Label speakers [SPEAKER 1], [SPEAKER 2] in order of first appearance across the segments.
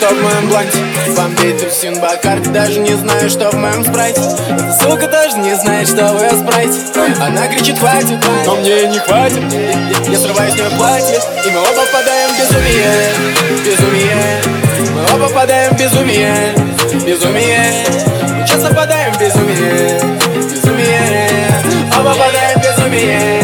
[SPEAKER 1] что в моем бланте. Бомбит апельсин Бакарди, даже не знаю, что в моем спрайте. Эта сука даже не знает, что в ее спрайте. Она кричит хватит, но мне не хватит. Я срываю с нее платье, и мы оба впадаем в безумие. Безумие. Мы оба впадаем в безумие. Безумие. Мы часто впадаем в безумие. Безумие. Оба впадаем в безумие.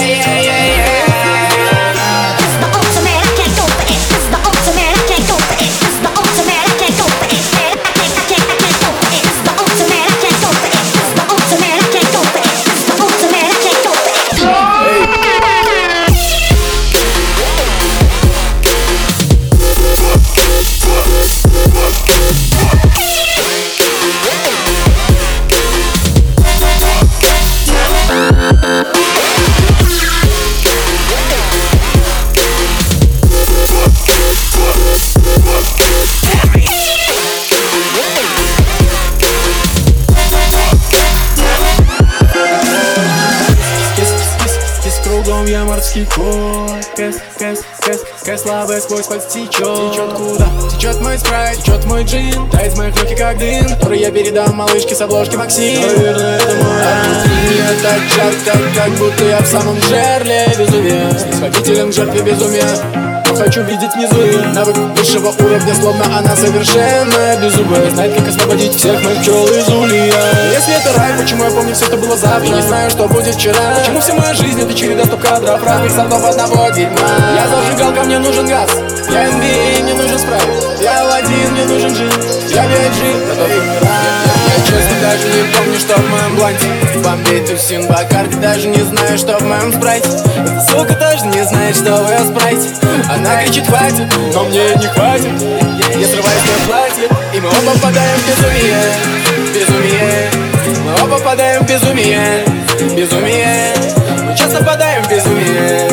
[SPEAKER 1] Я морский кот, кэс слабый сквозь подтечет. Течет куда? Течет мой спрайт, течет мой джин. Тает в моих руки как дым, который я передам малышке с обложки Максим. Наверное, это мой. А внутри меня так жарко, как будто я в самом жерле безумия. Снисходителен к жертве безумия. Хочу видеть внизу ее навык высшего уровня, словно она совершенная беззубая. Знает, как освободить всех моих пчел из улья. Если это рай, почему я помню все, что было завтра? И не знаю, что будет вчера. Почему вся моя жизнь это череда стоп-кадров разных сортов одного дерьма? Я зажигалка, мне нужен газ. Я NBA, мне нужен спрайт. Я Аладдин, мне нужен джин. Я биоджин, готовый умирать. Я честно даже не помню, что в моем бланте. Бомбит апельсин Бакарди, даже не знаю, что в моем спрайте. Эта сука тоже не знает, что в ее спрайте. Она кричит хватит, но мне не хватит. Я срываю с нее платье, и мы оба впадаем в безумие. Безумие. Мы оба впадаем в безумие. Безумие. Мы часто впадаем в безумие.